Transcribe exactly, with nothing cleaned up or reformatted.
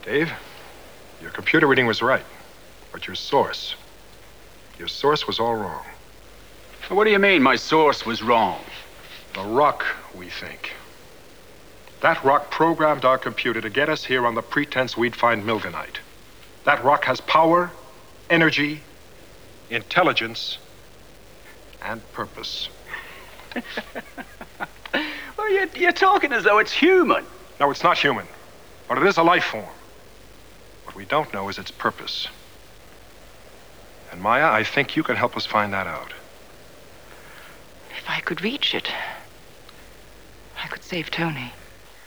Dave, your computer reading was right. But your source, your source was all wrong. What do you mean my source was wrong? The rock, we think. That rock programmed our computer to get us here on the pretense we'd find Milganite. That rock has power, energy, intelligence, and purpose. Well, you're, you're talking as though it's human. No, it's not human, but it is a life form. What we don't know is its purpose. And Maya, I think you can help us find that out. If I could reach it, I could save Tony.